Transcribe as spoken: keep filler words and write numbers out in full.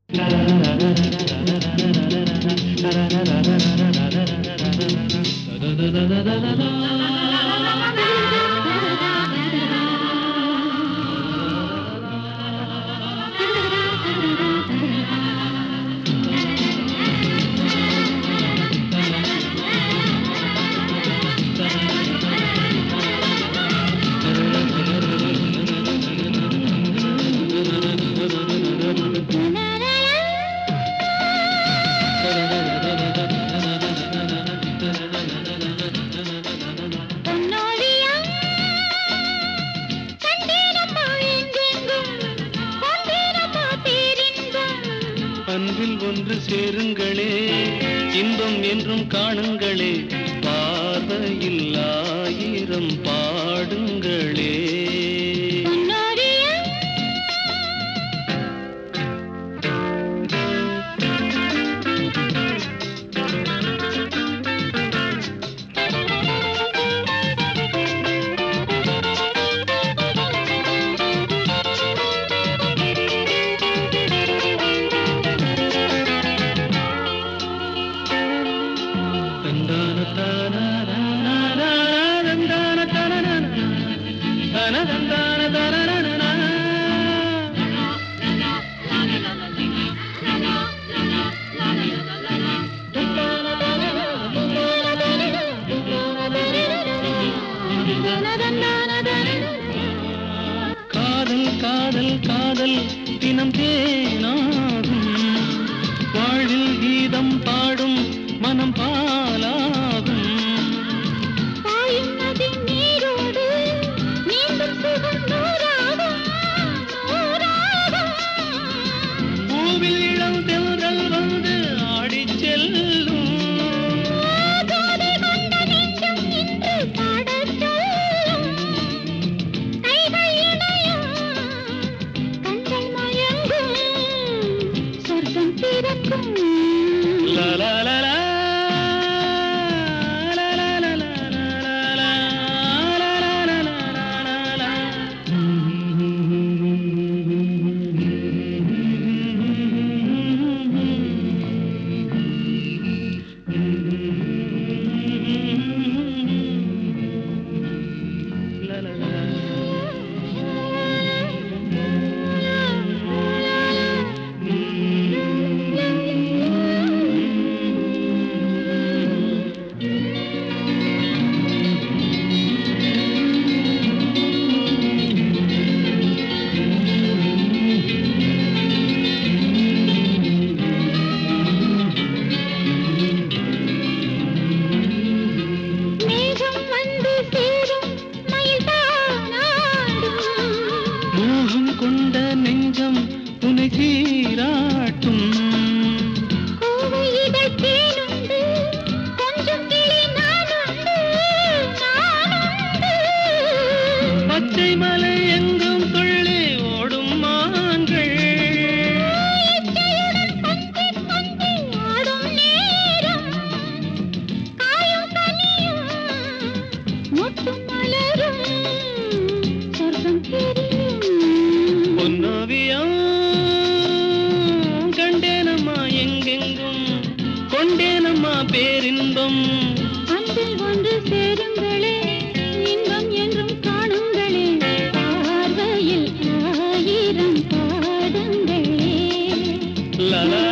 அன்பில் ஒன்று சேருங்களே, இன்பம் என்றும் காணுங்களே, பார்வையில் ஆயிரம் பாடுங்களே. காதல் காதல் காதல் தினம் தேனாகும், வாழ்வில் கீதம் பாடும் மனம் பாலாகும். பூவில் இளம் தென்றல் வந்து ஆடி செல்லும். La la la la கொண்ட நெஞ்சம் உனை சீராட்டும். பச்சை மலை எங்கும் துள்ளி ஓடும் மான்கள், பொன்னோவியம் கண்டேனம்மா எங்கெங்கும், கொண்டேனம்மா பேரின்பம். அன்பில் ஒன்று சேருங்களே, இன்பம் என்றும் காணுங்களே, பார்வையில் ஆயிரம் பாடுங்களே. லலா